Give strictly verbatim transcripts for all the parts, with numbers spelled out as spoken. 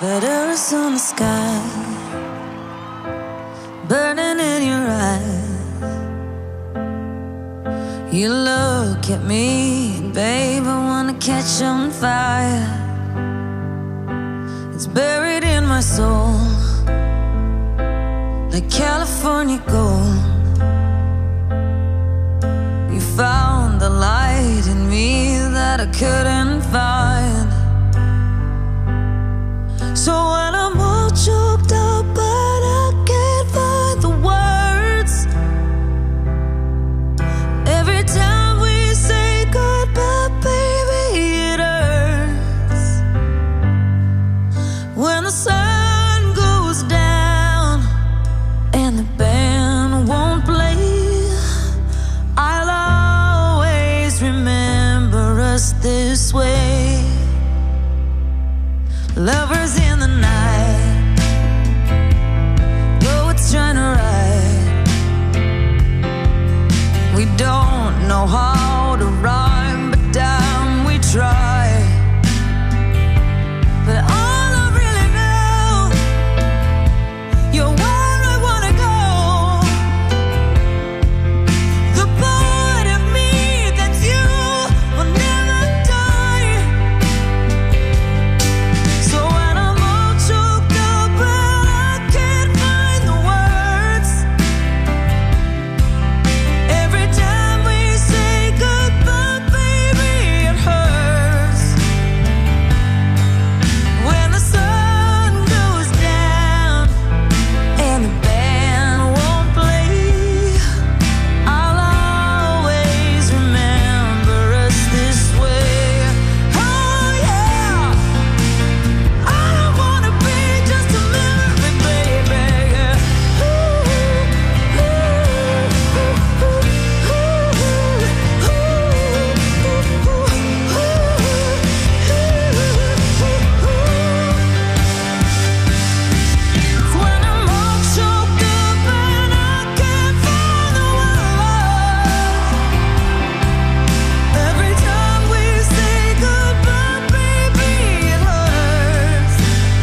Letters on the sky, burning in your eyes. You look at me, and babe, I wanna catch on fire. It's buried in my soul, like California gold. You found the light in me that I couldn't find. So when I'm all choked up but I can't find the words, every time we say goodbye, baby, it hurts. When the sun goes down and the band won't play, I'll always remember us this way. Lovers in the night, poets trying to write. We don't know how to rhyme, but damn, we try. But all I really know, you're where I wanna go. The part of me that's you will never die. So when I'm all choked up but I can't find the words, every time we say goodbye, baby, it hurts. When the sun goes down and the band won't play, I'll always remember us this way. Oh yeah, I don't wanna be just a memory, baby. Yeah. Ooh, ooh, ooh, ooh, When I'm all choked up and I can't find the words, every time we say goodbye, baby, it hurts.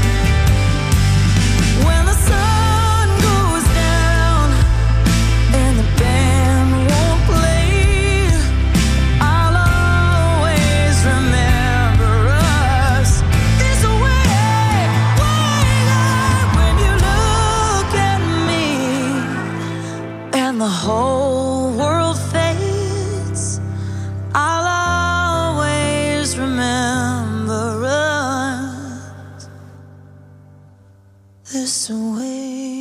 When the sun goes down and the band won't play, I'll always remember us this way. When you look at me and the whole world fades, I'll always remember us this way.